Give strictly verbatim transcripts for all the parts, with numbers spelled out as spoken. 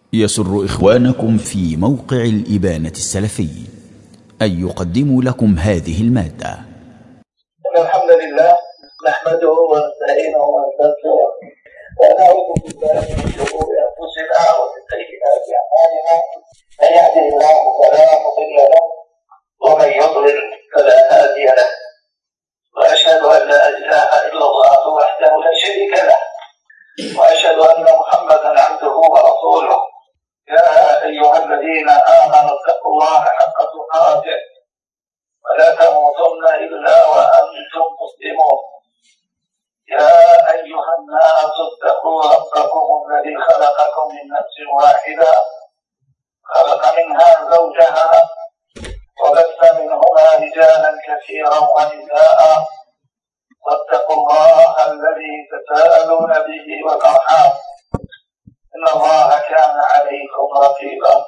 يسر إخوانكم في موقع الإبانة السلفي أن يقدموا لكم هذه المادة. إن الحمد لله نحمده ونستعينه ونستغفره ونعوذ بالله من شرور أنفسنا ومن سيئات أعمالنا، من يهده الله فلا مضل له ومن يضلل فلا هادي له، وأشهد أن لا إله إلا الله وحده لا شريك له، وأشهد أن محمدا عبده ورسوله. يا أيها الذين آمنوا اتقوا الله حق تقاته ولا تموتن إلا وأنتم مسلمون. يا أيها الناس اتقوا ربكم الذي خلقكم من نفس واحدة، خلق منها زوجها وبث منهما رجالا كثيرا ونساء، واتقوا الله الذي تساءلون به والأرحام إن الله كان عليكم رقيبا.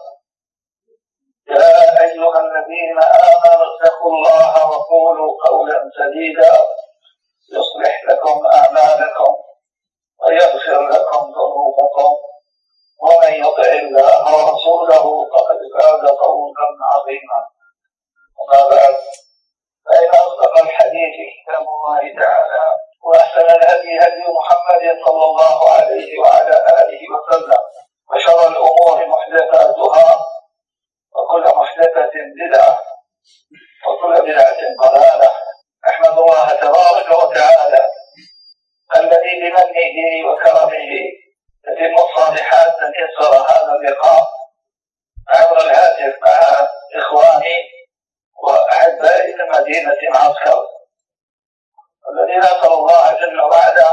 يا أيها الذين آمنوا اتقوا الله وقولوا قولا سديدا يصلح لكم أعمالكم ويغفر لكم ذنوبكم، ومن يطع الله ورسوله فقد فاز فوزا عظيما. وما بعد، فإن أصدق الحديث كتاب الله تعالى، وأحسن الهدي هدي محمد صلى الله عليه وعلى آله وسلم، وشر الأمور محدثاتها، وكل محدثة بدعة، وكل بدعة ضلالة. أحمد الله تبارك وتعالى الذي بمنه وكرمه تتم الصالحات أن يسر هذا اللقاء عبر الهاتف مع إخواني وأحبائي من مدينة معسكر، الذين نسأل الله جل وعلا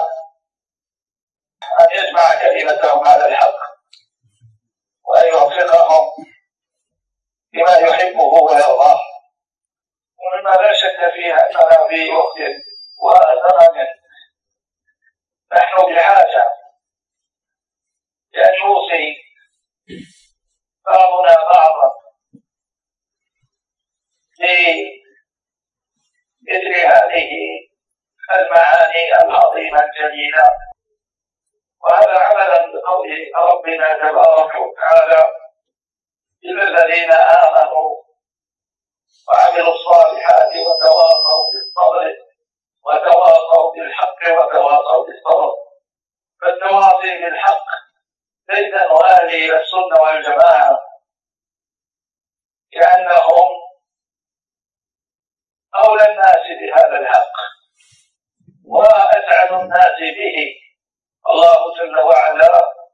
أن يجمع كلمتهم على الحق وأن يوفقهم بما يحبه ويرضاه. ومما لا شك فيه أننا في وقت وزمن نحن بحاجة لأن يوصي بعضنا بعضا لمثل هذه المعاني العظيمة الجليلة، وهذا عملا بقول ربنا تبارك وتعالى: إلا الذين آمنوا وعملوا الصالحات وتواصوا بالصبر وتواصوا بالحق وتواصوا بالصبر. فالتواصي بالحق بين أهل السنة والجماعة، لأنهم أولى الناس بهذا الحق وأسعد الناس به. الله جل وعلا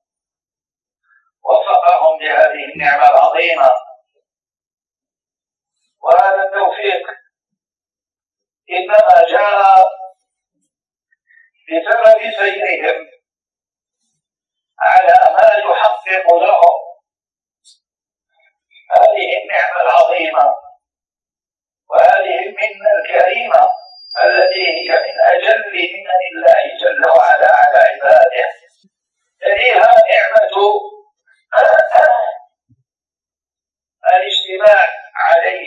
وفقهم بهذه النعمة العظيمة، وهذا التوفيق إنما جاء بسبب سيرهم على ما يحقق لهم هذه النعمة العظيمة وهذه المنة الكريمة التي هي من أجل منن الله جل وعلا على عباده، تليها نعمة الاجتماع عليه،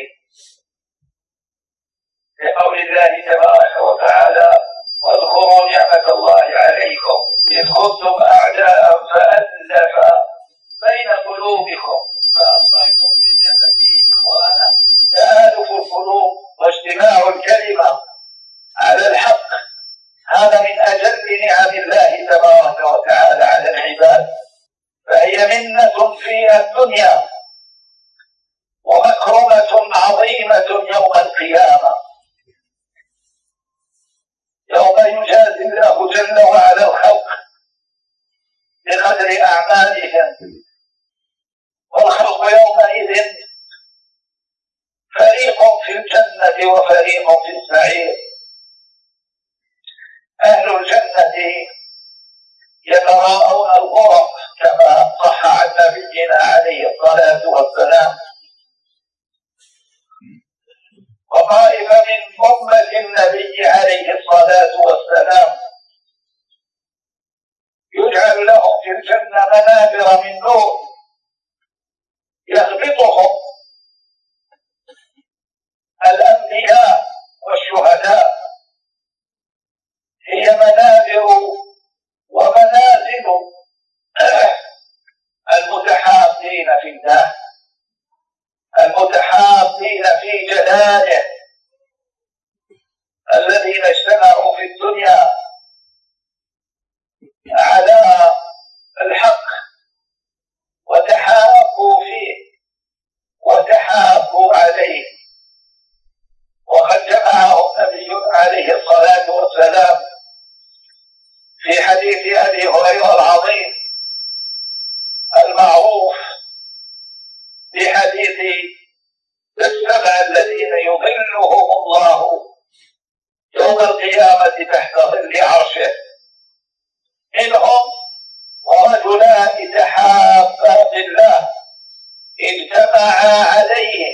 لقول الله تبارك وتعالى: واذكروا نعمة الله عليكم إذ كنتم أعداء فألف بين قلوبكم فأصبحتم بنعمته إخوانا. تآلف القلوب واجتماع الكلمة على الحق هذا من أجل نعم الله تبارك وتعالى على العباد، فهي منة في الدنيا ومكرمة عظيمة يوم القيامة، يوم يجازي الله جل وعلا الخلق بقدر أعمالهم، والخلق يومئذ فريق في الجنة وفريق في السعير. أهل الجنة يتراءون الغرف كما صح عن نبينا عليه الصلاة والسلام، وطائفة من أمة النبي عليه الصلاة والسلام يجعل لهم في الجنة منابر من نور يغبطهم الأنبياء والشهداء. هي منابر ومنازل المتحابين المتحابين في الله، المتحابين في جلاله، الذين اجتمعوا في الدنيا على الحق وتحابوا فيه وتحابوا عليه. وقد جمعهم نبي عليه الصلاة والسلام في حديث أبي هريرة العظيم المعروف بحديث السبع الذين يظلهم الله يوم القيامة تحت ظل عرشه، منهم ورجلان تحابا بالله اجتمعا عليه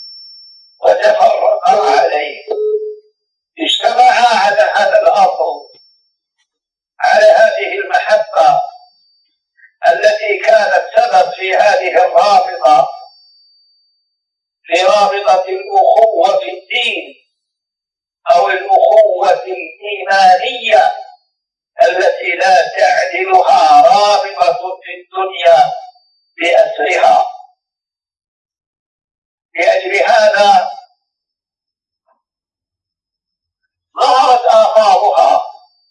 وتفرقا عليه. اجتمعا على هذا الأمر، على هذه المحبة التي كانت سبب في هذه الرابطة، في رابطة الأخوة في الدين أو الأخوة الإيمانية التي لا تعدلها رابطة في الدنيا بأسرها. لأجل هذا ظهرت آثارها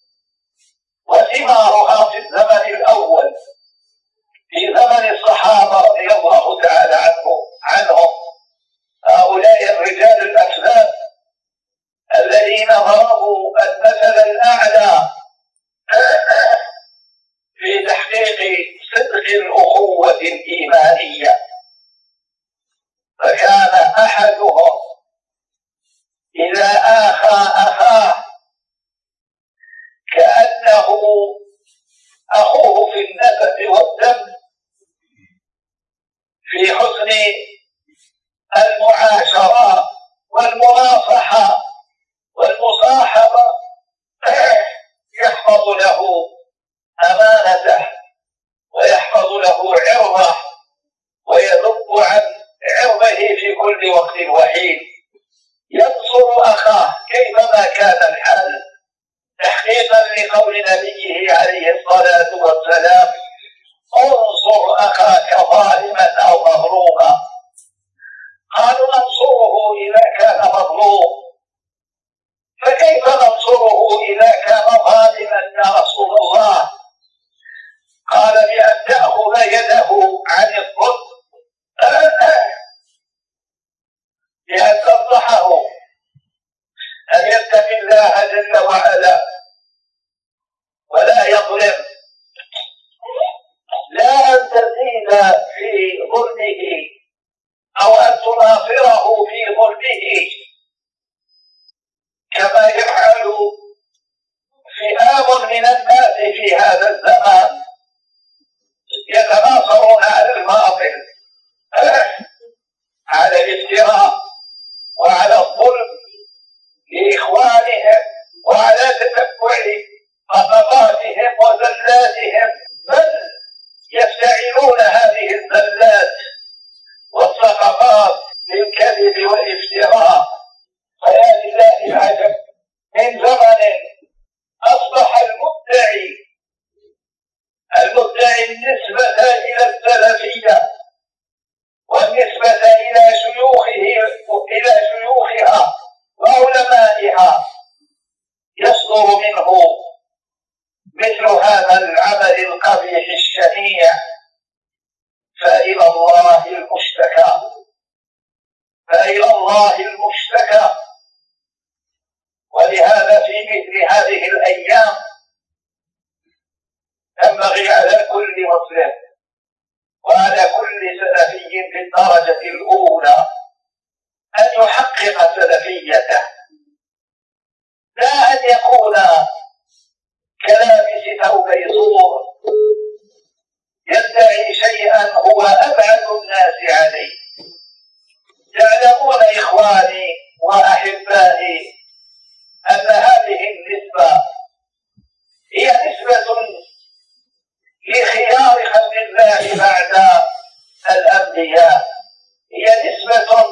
وثمارها في الزمن الأول، في زمن الصحابة رضي الله تعالى عنهم عنهم هؤلاء الرجال الأفذاذ الذين ضربوا المثل الأعلى في تحقيق صدق الأخوة الإيمانية. فكان أحدهم إذا آخى أخاه كأنه أخوه في النسب والدم، في حسن المعاشرة والمناصحة والمصاحبة يحفظ له أمانته ويحفظ له عرضه ويذب عن عرضه في كل وقت وحين، ينصر أخاه كيفما كان الحال، تحقيقا لقول نبيه عليه الصلاة والسلام: انصر أخاك ظالما أو مظلوما. قالوا ننصره إذا كان مظلوم، فكيف ننصره إذا كان ظالما يا رسول الله؟ قال: بأن تأخذ يده عن الظلم، بأن تنصحه أن يتقي الله جل وعلا ولا يظلم، لا أن تزيد في ظلمه أو أن تناصره في ظلمه كما يفعل فئام من الناس في هذا الزمان، يتناصرون على الباطل، على الافتراء وعلى الظلم لإخوانهم وعلى تتبع خطباتهم وزلاتهم، بل يفتعلون هذه الزلات والسقطات للكذب والافتراء. فيا لله العجب من زمن أصبح المدعي المدعي النسبة إلى السلفية والنسبة إلى شيوخه إلى شيوخها وعلمائها يصدر منه مثل هذا العمل القبيح الشنيع، فإلى الله المشتكى، فإلى الله المشتكى. ولهذا في مثل هذه الأيام ينبغي على كل مسلم وعلى كل سلفي في الدرجة الأولى أن يحقق سلفيته، لا أن يكون كلابس ثوبي صور يدعي شيئا هو أبعد الناس عليه. تعلمون إخواني وأحبائي أن هذه النسبة هي نسبة لخيار خلق الله بعد الأنبياء، هي نسبة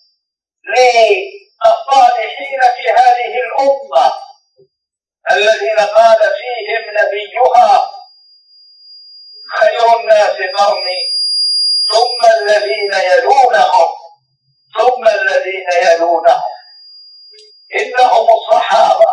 للصالحين في هذه الأمة الذين قال فيهم نبيها: خير الناس قرني ثم الذين يلونهم ثم الذين يلونهم. إنهم الصحابة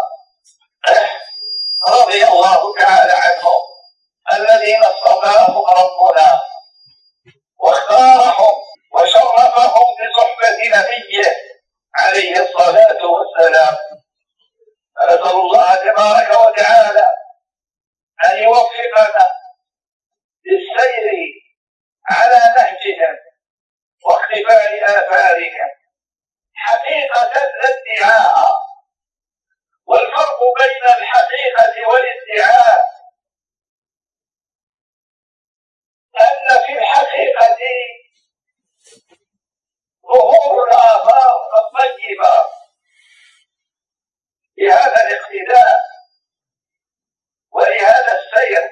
رضي الله تعالى عنهم الذين اصطفاهم ربنا واختارهم وشرفهم بصحبة نبيه عليه الصلاة والسلام. نسأل الله تبارك وتعالى أن يوفقنا للسير على نهجهم واقتفاء آثارهم حقيقة لا ادعاء. والفرق بين الحقيقة والادعاء أن في الحقيقة ظهور الآثار الطيبة لهذا الاقتداء ولهذا السير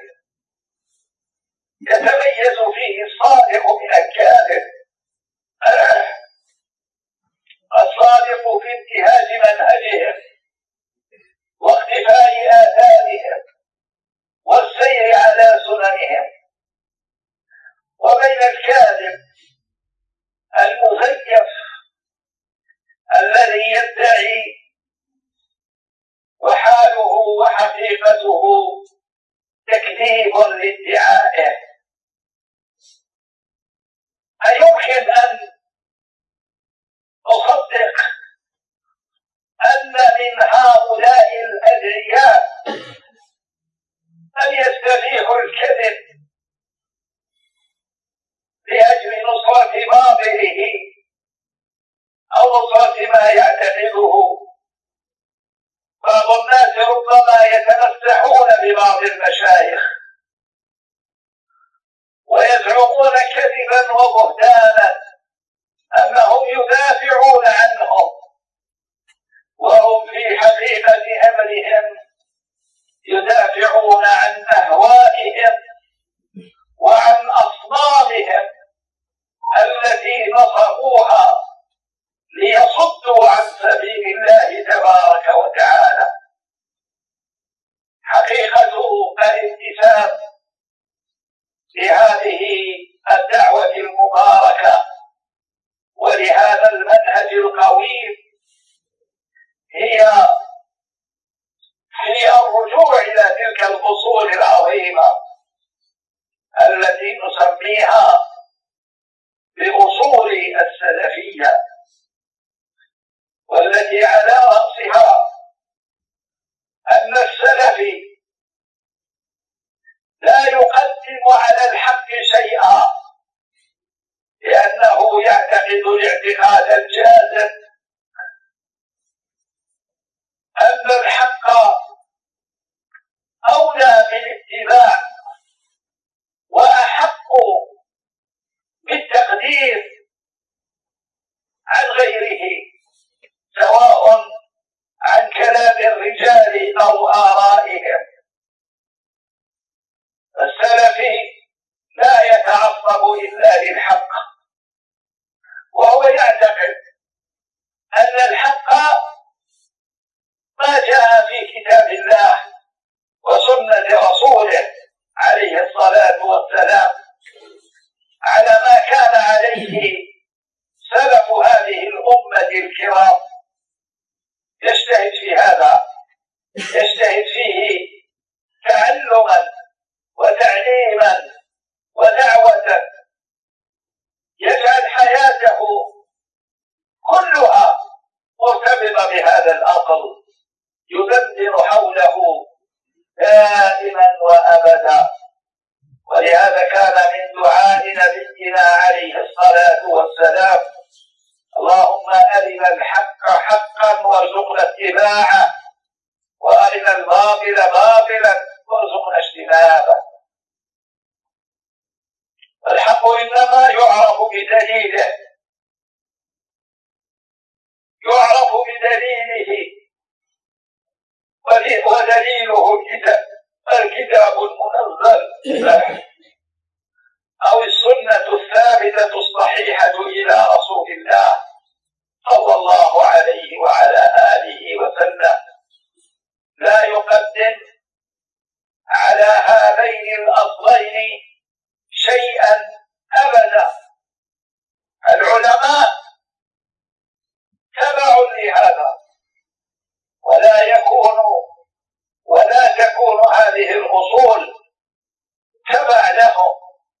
يتميز فيه الصادق من الكاذب، الصادق في انتهاج منهجهم واقتفاء آثارهم والسير على سننهم، وبين الكاذب المزيف الذي يدعي وحاله وحقيقته تكذيب لادعائه. أيمكن أن أصدق أن من هؤلاء الأدعياء من يستبيح الكذب لأجل نصرة باطله أو نصرة ما يعتقده؟ بعض الناس ربما يتمسحون ببعض المشايخ ويزعمون كذبا وبهتانا أنهم يدافعون عنهم، وهم في حقيقة أمرهم يدافعون عن أهوائهم وعن أصنامهم التي نصبوها ليصدوا عن سبيل الله تبارك وتعالى. حقيقة الانتساب لهذه الدعوة المباركة ولهذا المنهج القويم هي هي الرجوع إلى تلك الأصول العظيمة التي نسميها بأصول السلفية، والتي على رأسها أن السلفي لا يقدم على الحق شيئا لأنه يعتقد الاعتقاد الجازم أن الحق أولى بالاتباع وأحق بالتقدير عن غيره، سواء عن كلام الرجال أو آرائهم. السلفي لا يتعصب إلا للحق، وهو يعتقد أن الحق ما جاء في كتاب الله وسنة رسوله عليه الصلاة والسلام على ما كان عليه سلف هذه الأمة الكرام. يجتهد في هذا، يجتهد فيه تعلما وتعليما ودعوة، يجعل حياته كلها مرتبطة بهذا الأصل، يدندن حوله دائما وأبدا. ولهذا كان من دعاء نبينا عليه الصلاة والسلام: اللهم أرنا الحق حقا وارزقنا اتباعه، وأرنا الباطل باطلا وارزقنا اجتنابه. الحق إنما يعرف بدليله، يعرف بدليله، ودليله الكتاب الكتاب المنزل أو السنة الثابتة الصحيحة إلى رسول الله صلى الله عليه وعلى آله وسلم. لا يقدم على هذين الأصلين شيئا أبدا، لهم،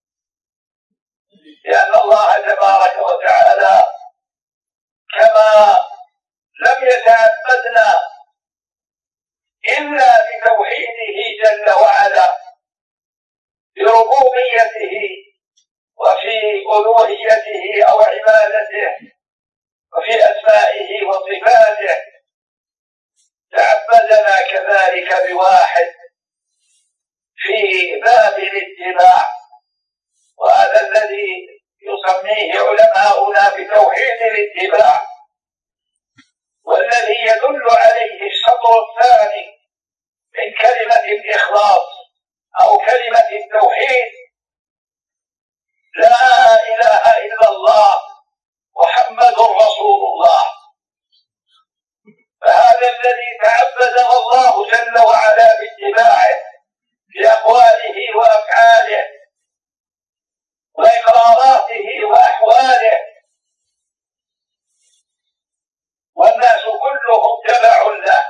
لأن الله تبارك وتعالى كما لم يتعبدنا إلا بتوحيده جل وعلا بربوبيته وفي ألوهيته أو عبادته وفي أسمائه وصفاته، تعبدنا كذلك بواحد في باب الاتباع، وهذا الذي يسميه علماؤنا بتوحيد الاتباع، والذي يدل عليه الشطر الثاني من كلمة الإخلاص أو كلمة التوحيد: لا إله إلا الله محمد رسول الله. فهذا الذي تعبدنا الله جل وعلا باتباعه في أقواله وأفعاله وإقراراته وأحواله، والناس كلهم تبع له،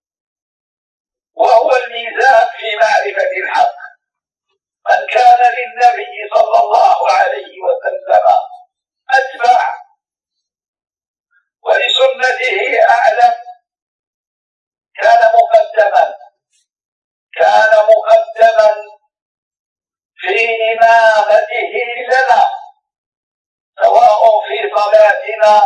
وهو الميزان في معرفة الحق. من كان للنبي صلى الله عليه وسلم أتبع ولسنته أعلم كان مقدما كان مقدما في إمامته لنا، سواء في صلاتنا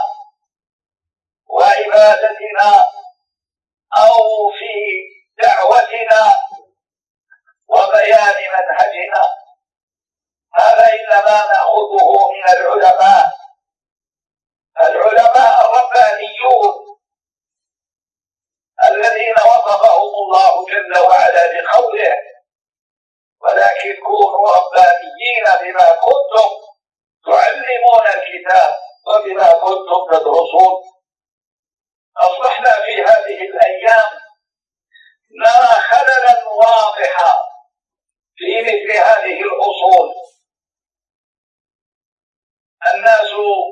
وعبادتنا أو في دعوتنا وبيان منهجنا. هذا إنما نأخذه من العلماء العلماء الربانيون الذين وصفهم الله جل وعلا بقوله: ولكن كونوا ربانيين بما كنتم تعلمون الكتاب وبما كنتم تدرسون. أصبحنا في هذه الأيام نرى خللا واضحا في مثل هذه الأصول. الناس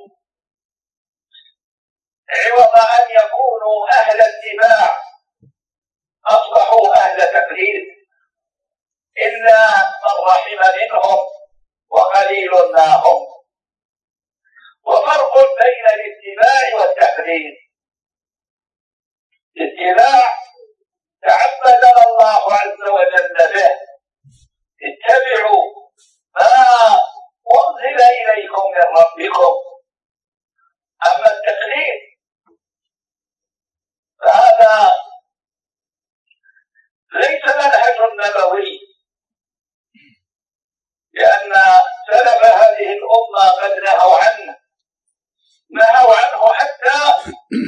عوض أن يكونوا أهل اتباع أصبحوا أهل تقليد، إلا من رحم منهم وقليل ما هم. وفرق بين الاتباع والتقليد: الاتباع تعبدنا الله عز وجل به، اتبعوا ما أنزل إليكم من ربكم. أما التقليد فهذا ليس منهج نبوي، لأن سلف هذه الأمة قد نهوا عنه نهوا عنه حتى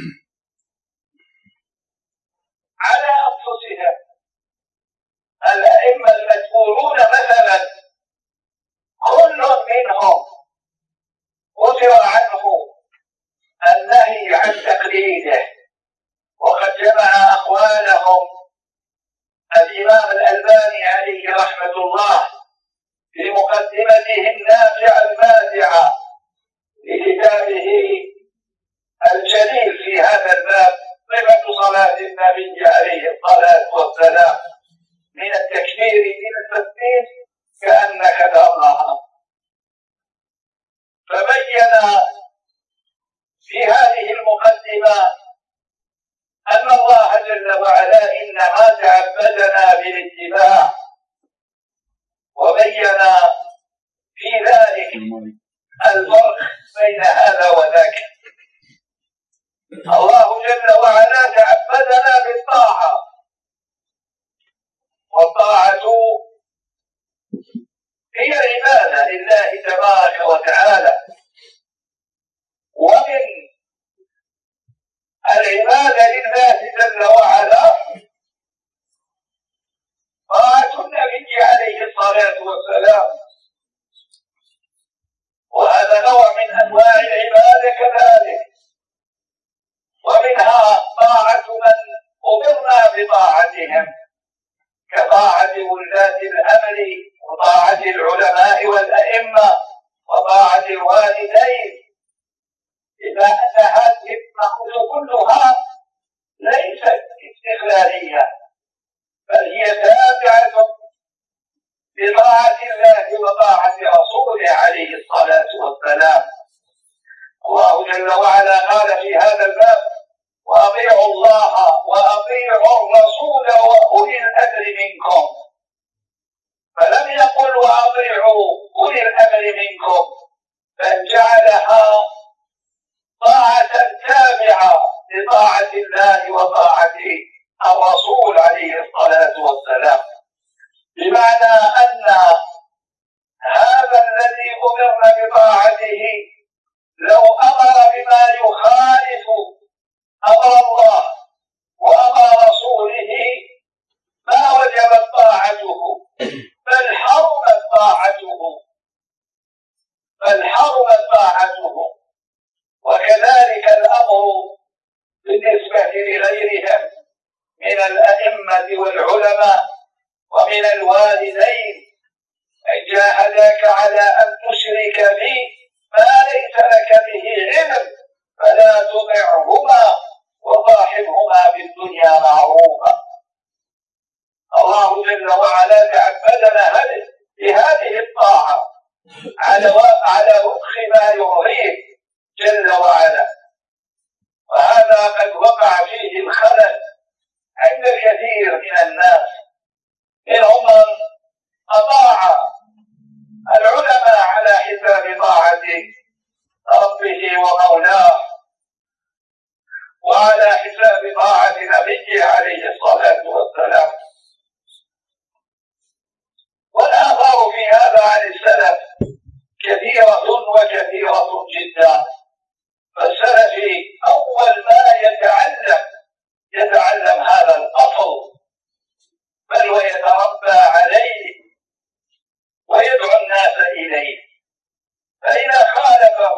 على أنفسهم. الأئمة المتبوعون مثلا كل منهم أثر عنه النهي عن تقليده، وقد جمع أقوالهم الإمام الألباني عليه رحمة الله في مقدمته النافعة الماتعة لكتابه الجليل في هذا الباب: صفة صلاة النبي عليه الصلاة والسلام من التكبير إلى التسليم كأنك تراها. فبين في هذه المقدمة أن الله جل وعلا إنما تعبدنا بالاتباع، وبين في ذلك الفرق بين هذا وذاك. الله جل وعلا تعبدنا بالطاعة، والطاعة هي عبادة لله تبارك وتعالى. ومن العبادة لله جل وعلا طاعة النبي عليه الصلاة والسلام، وهذا نوع من أنواع العبادة كذلك. ومنها طاعة من أمرنا بطاعتهم كطاعة ولاة الأمر وطاعة العلماء والأئمة وطاعة الوالدين، إلا أن هذه المأخوذ كلها ليست استقلالية، بل هي تابعة بطاعة الله وطاعة رسوله عليه الصلاة والسلام. الله جل وعلا قال في هذا الباب: وأطيعوا الله وأطيعوا الرسول وأولي الأمر منكم. فلم يقل وأطيعوا أولي الأمر منكم، بل جعلها طاعة تابعة لطاعة الله وطاعة الرسول عليه الصلاة والسلام، بمعنى أن هذا الذي أمرنا بطاعته لو أمر بما يخالف أمر الله وأمر رسوله ما وجبت طاعته، بل حرمت طاعته بل حرمت طاعته وكذلك الأمر بالنسبة لغيرهم من الأئمة والعلماء ومن الوالدين: إن جاهداك على أن تشرك بي ما ليس لك به علم فلا تطعهما وصاحبهما في الدنيا معروفا. الله جل وعلا تعبدنا بهذه الطاعة على على وفق ما يرضيه جل وعلا، وهذا قد وقع فيه الخلل عند الكثير من الناس، منهم من أطاع العلماء على حساب طاعة ربه ومولاه وعلى حساب طاعة نبيه عليه الصلاة والسلام. والآثار في هذا عن السلف كثيرة وكثيرة جدا، فالسلفي أول ما يتعلم يتعلم هذا الأصل بل ويتربى عليه ويدعو الناس إليه، فإذا خالفه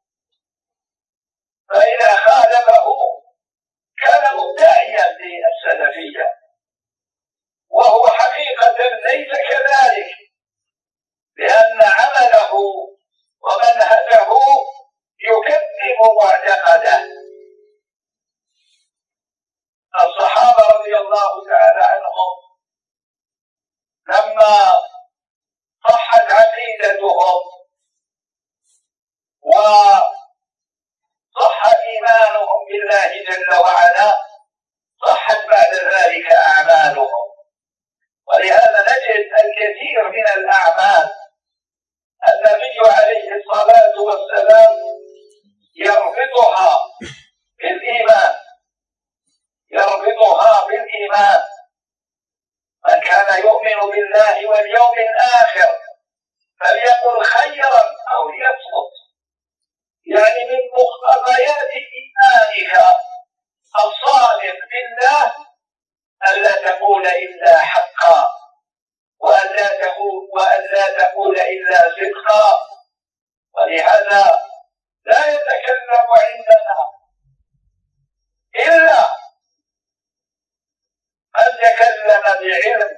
فإذا خالفه كان مدعيا للسلفية، وهو حقيقة ليس كذلك، لأن عمله ومنهجه يكذب معتقده. الصحابة رضي الله تعالى عنهم لما صحت عقيدتهم وصح إيمانهم بالله جل وعلا صحت بعد ذلك أعمالهم. ولهذا نجد الكثير من الأعمال النبي عليه الصلاة والسلام يربطها بالإيمان يربطها بالإيمان من كان يؤمن بالله واليوم الآخر فليقل خيرا أو ليصمت، يعني من مقتضيات إيمانك الصادق بالله ألا تقول إلا حقا وألا تقول وألا تقول إلا صدقا. ولهذا لا يتكلم عندنا إلا من تكلم بعلم،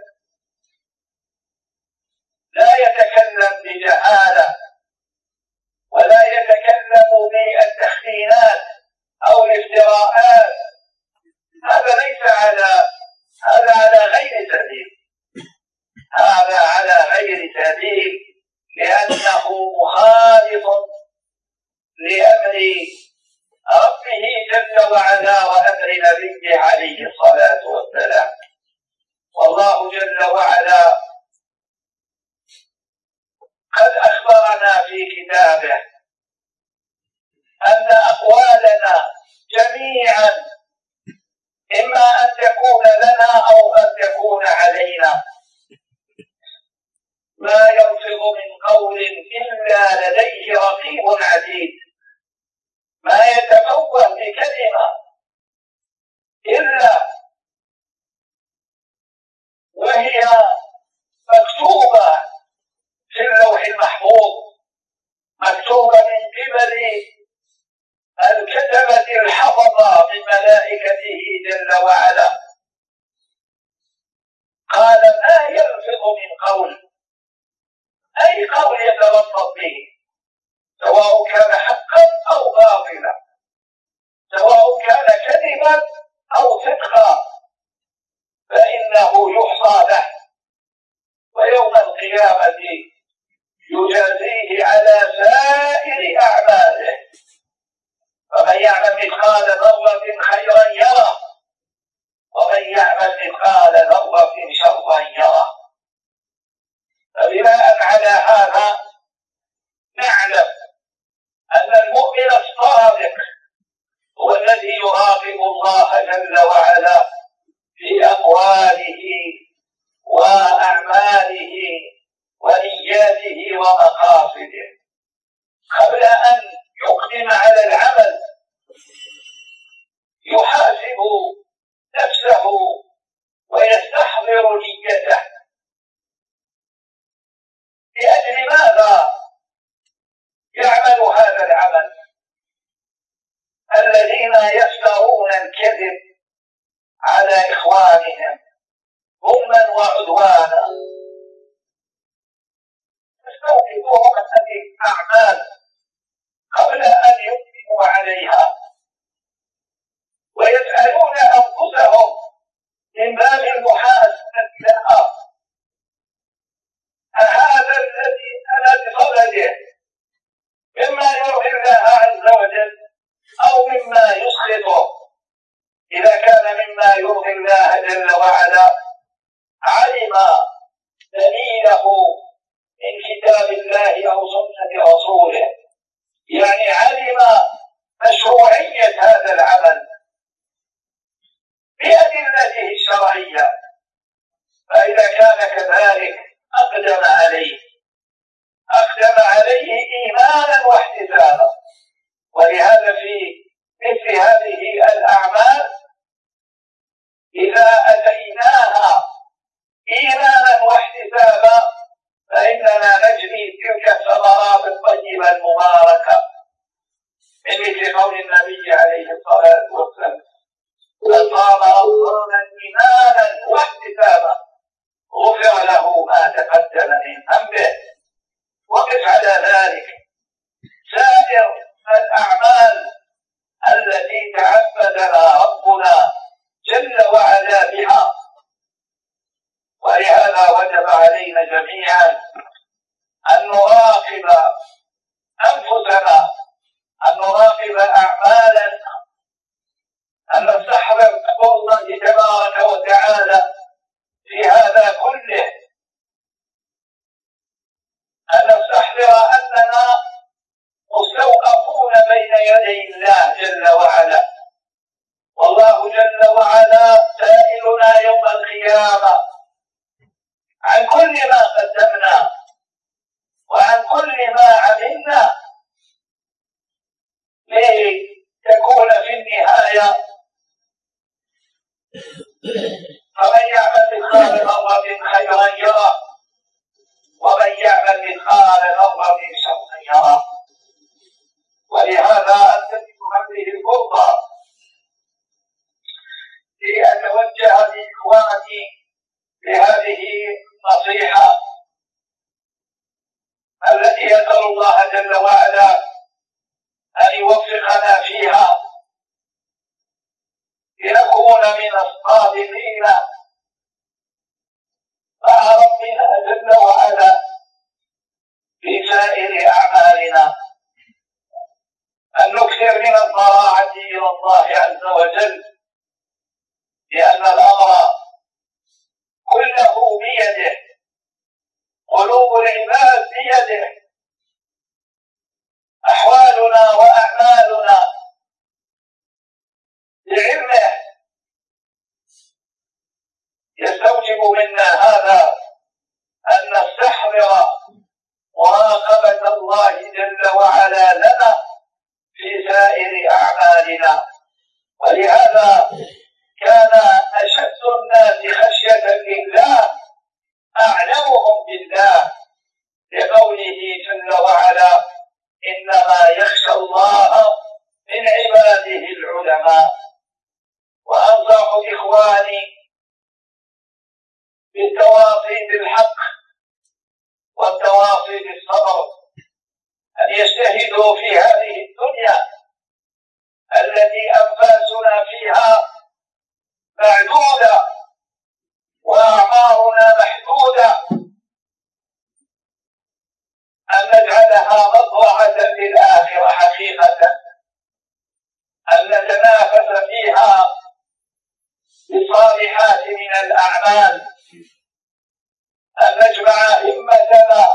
لا يتكلم بجهالة ولا يتكلم بالتخمينات أو الافتراءات. هذا ليس على هذا على غير سبيل هذا على غير سبيل لأنه مخالف لأمر ربه جل وعلا وأمر نبيه عليه الصلاة والسلام. والله جل وعلا قد أخبرنا في كتابه أن أقوالنا جميعا إما أن تكون لنا أو أن تكون علينا، ما يلفظ من قول إلا لديه رقيب عتيد، ما يتفوه بكلمة إلا وهي مكتوبة في اللوح المحفوظ، مكتوبة من قبل الكتبة الحفظة من ملائكته جل وعلا. قال ما يلفظ من قول، أي قول يتلفظ به سواء كان حقا أو باطلا، سواء كان كذبا أو صدقا، فإنه يحصى له، ويوم القيامة يقدم على العمل يحاسب نفسه ويستحضر نيته لأجل ماذا يعمل هذا العمل. الذين يفترون الكذب على إخوانهم ظلما وعدوانا يستوقفون هذه الأعمال قبل أن يقدموا عليها ويسألون أنفسهم من باب المحاسبة لها أهذا الذي أنا بصدده مما يرضي الله عز وجل أو مما يسخطه؟ إذا كان مما يرضي الله جل وعلا علم دليله من كتاب الله أو سنة رسوله، يعني علم مشروعية هذا العمل بأدلته الشرعية، فإذا كان كذلك أقدم عليه أقدم عليه إيمانا واحتسابا. ولهذا في مثل هذه الأعمال إذا أتيناها إيمانا واحتسابا فإننا نجني تلك الثمرات الطيبة المباركة، من مثل قول النبي عليه الصلاة والسلام: من صام رمضان إيمانا واحتسابا غفر له ما تقدم من ذنبه. وقف على ذلك سائر الأعمال التي تعبدنا ربنا جل وعلا بها. ولهذا وجب علينا جميعا أن نراقب أنفسنا، أن نراقب أعمالنا، أن نستحضر تقوى الله تبارك وتعالى في هذا كله، أن نستحضر أننا مستوقفون بين يدي الله جل وعلا، والله جل وعلا سائلنا يوم القيامة عن كل ما قدمنا وعن كل ما عملنا، لتكون في النهاية فمن يعمل مثقال ذرة خيرا يره ومن يعمل مثقال ذرة شرا يره. ولهذا أنتهز هذه الفرصة لأتوجه لإخواني بهذه النصيحة التي أسأل الله جل وعلا أن يوفقنا فيها لنكون من الصادقين مع ربنا جل وعلا في سائر أعمالنا، أن نكثر من الضراعة إلى الله عز وجل، لأن الأمر كله بيده، قلوب العباد بيده، أحوالنا وأعمالنا بعلمه. يستوجب منا هذا أن نستحضر مراقبة الله جل وعلا لنا في سائر أعمالنا. ولهذا كان أشد الناس خشية لله أعلمهم بالله، لقوله جل وعلا: إنما يخشى الله من عباده العلماء. وأنصح إخواني بالتواصي بالحق والتواصي بالصبر أن يجتهدوا في هذه الدنيا التي أنفاسنا فيها معدودة وأعمارنا محدودة، أن نجعلها مضرعة للآخرة حقيقة، أن نتنافس فيها بالصالحات من الأعمال، أن نجمع همتنا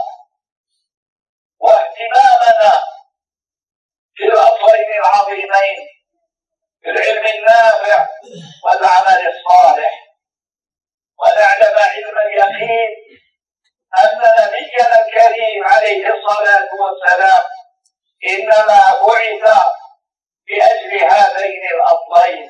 واهتمامنا في الأصلين العظيمين، في العلم النافع والعمل الصالح، ونعلم علم اليقين أن نبينا الكريم عليه الصلاة والسلام إنما بعث بأجل هذين الأصلين،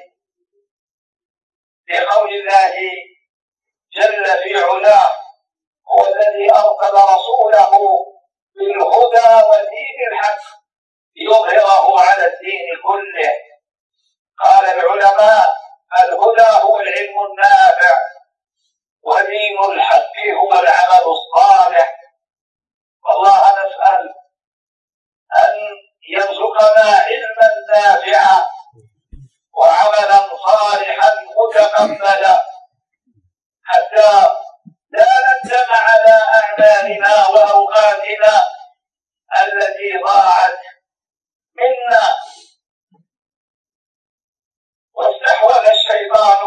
لقول الله جل في علاه: هو الذي أرسل رسوله بالهدى ودين الحق ليظهره على الدين كله. قال العلماء: الهدى هو العلم النافع، ودين الحق هو العمل الصالح. والله نسأل أن يرزقنا علما نافعا وعملا صالحا متقبلا، حتى لا ندم على أعمالنا وأوقاتنا التي ضاعت منا واستحوذ الشيطان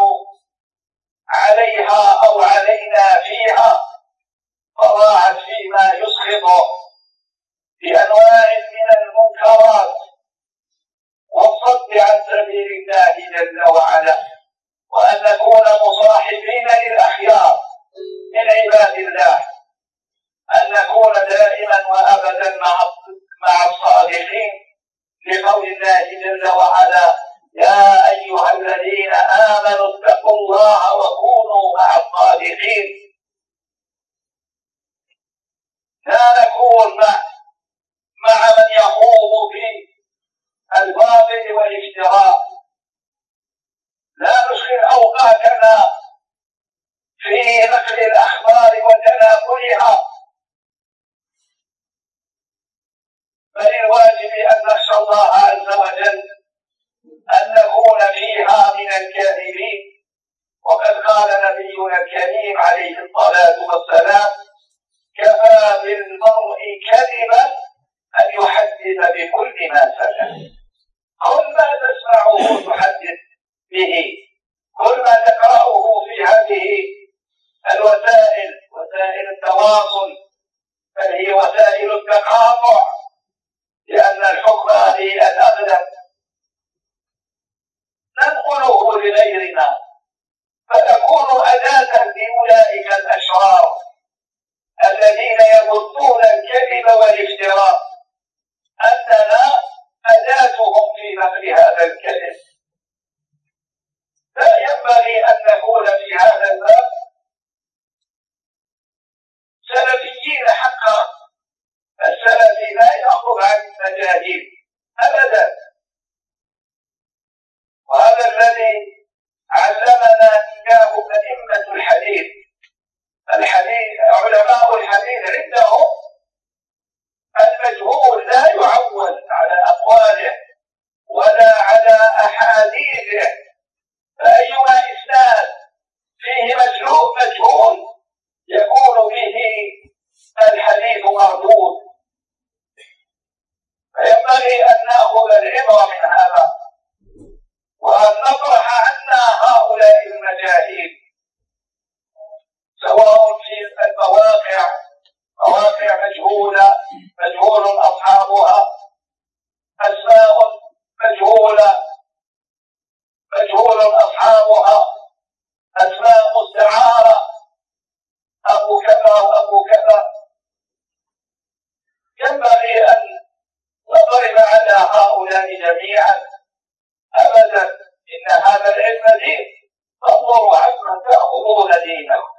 عليها أو علينا فيها، فضاعت فيما يسخطه بأنواع من المنكرات والصد عن سبيل الله جل وعلا، وأن نكون مصاحبين للأخيار من عباد الله، أن نكون دائما وأبدا مع الصادقين، لقول الله جل وعلا: يا أيها الذين آمنوا اتقوا الله وكونوا مع الصادقين. لا نكون مع, مع من يخوض في الباطل والافتراء، لا نشغل أوقاتنا في نقل الأخبار وتناقلها، بل الواجب أن نخشى الله عز وجل أن نكون فيها من الكاذبين. وقد قال نبينا الكريم عليه الصلاة والسلام: كفى بالمرء كذبا أن يحدث بكل ما سمع. كل ما تسمعه تحدث به، كل ما تقرأه في هذه الوسائل، وسائل التواصل، بل هي وسائل التقاطع، لأن الحكم هذه الأغلب ننقله لغيرنا، فنكون أداة لأولئك الأشرار الذين يبثون الكذب والافتراء، أننا أداتهم في نقل هذا الكذب. لا ينبغي أن نكون في هذا الباب سلفيين حقا. السلفي لا يأخذ عن المجاهيل أبدا، وهذا الذي علمنا إياه أئمة الحديث. الحديث علماء الحديث عندهم المجهول لا يعول على أقواله ولا على أحاديثه، فأيما إسناد فيه مجهول مجهول يكون به الحديث مردود. فينبغي أن نأخذ العبرة من هذا، وأن نطرح عنا هؤلاء المجاهيل، سواء في المواقع مواقع مجهولة مجهول أصحابها، أسماء مجهولة مجهول أصحابها، أسماء مستعارة، أبو كذا وأبو كذا. ينبغي أن نضرب على هؤلاء جميعا أبدا، إن هذا العلم دين، فانظروا عمن تأخذون دينكم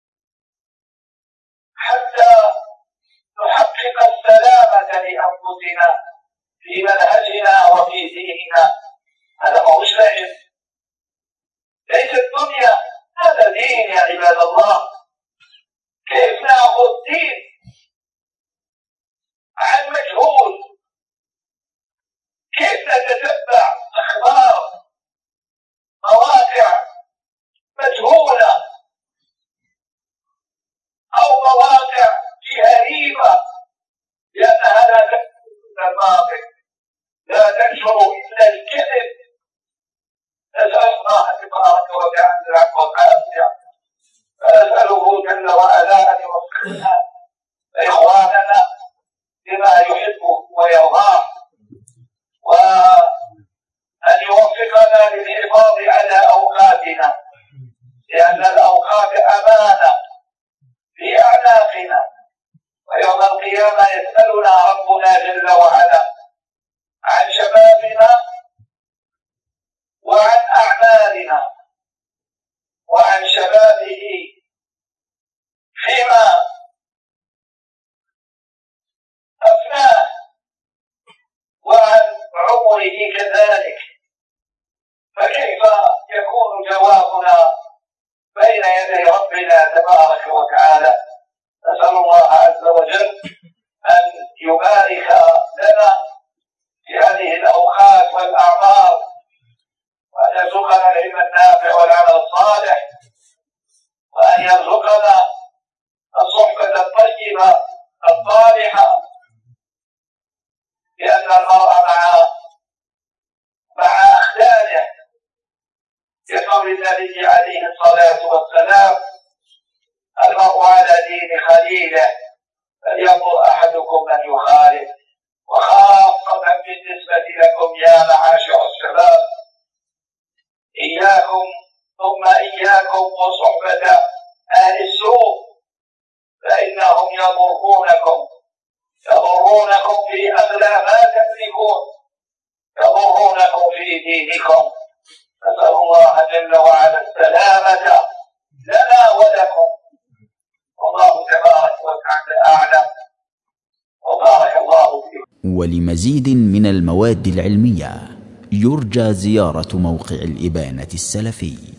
حتى نحقق السلامة لأنفسنا في منهجنا وفي ديننا. هذا ما هوش لعب، ليس الدنيا، هذا دين يا عباد الله. كيف نأخذ دين عن مجهول؟ كيف نتتبع أخبار مواقع مجهولة أو مواقع فيها ريبة، لأنها لا تنشر إلا الباطل، لا تنشر إلا الكذب. نسأل الله تبارك وتعالى العفو والعافية، فنسأله جل وعلا أن يوفقنا إخواننا لما يحبه ويرضاه، وأن يوفقنا للحفاظ على أوقاتنا، لأن الأوقات أمانة في أعناقنا، ويوم القيامة يسألنا ربنا جل وعلا أموره كذلك، فكيف يكون جوابنا بين يدي ربنا تبارك وتعالى؟ نسأل الله عز وجل أن يبارك لنا في هذه الأوقات والأعمار، وأن يرزقنا العلم النافع والعمل الصالح، وأن يرزقنا الصحبة الطيبة الصالحة، لأن المرء مع مع أخلاله، كقول النبي عليه الصلاة والسلام: المرء على دين خليله فلينظر أحدكم من يخالف. وخاصة بالنسبة لكم يا معاشر الشباب، إياكم ثم إياكم وصحبة أهل السوء، فإنهم يضرونكم يضرونكم في أغلى ما تملكون، يضرونكم في دينكم. نسأل الله جل وعلا السلامة لنا ولكم، والله تبارك وتعالى أعلم، وبارك الله فيكم. ولمزيد من المواد العلمية يرجى زيارة موقع الإبانة السلفي.